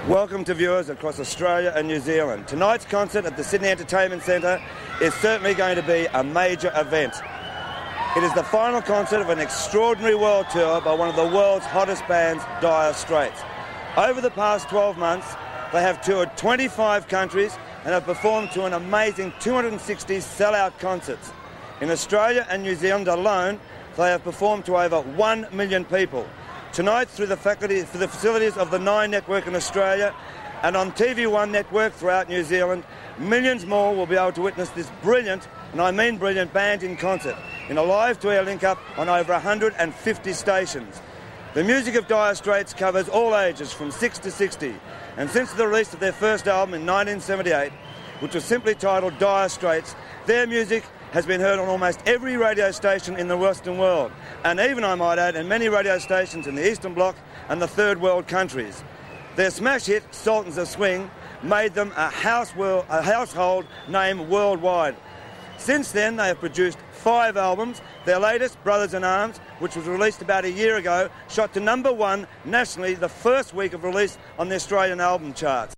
Welcome to viewers across Australia and New Zealand. Tonight's concert at the Sydney Entertainment Centre is certainly going to be a major event. It is the final concert of an extraordinary world tour by one of the world's hottest bands, Dire Straits. Over the past 12 months, they have toured 25 countries and have performed to an amazing 260 sell-out concerts. In Australia and New Zealand alone, they have performed to over 1 million people. Tonight, through the facilities of the Nine Network in Australia and on TV1 Network throughout New Zealand, millions more will be able to witness this brilliant, and I mean brilliant, band in concert in a live-to-air link-up on over 150 stations. The music of Dire Straits covers all ages from 6 to 60, and since the release of their first album in 1978, which was simply titled Dire Straits, their music has been heard on almost every radio station in the Western world, and even, I might add, in many radio stations in the Eastern Bloc and the Third World countries. Their smash hit, Sultans of Swing, made them a household name worldwide. Since then, they have produced 5 albums. Their latest, Brothers in Arms, which was released about a year ago, shot to #1 nationally the first week of release on the Australian album charts.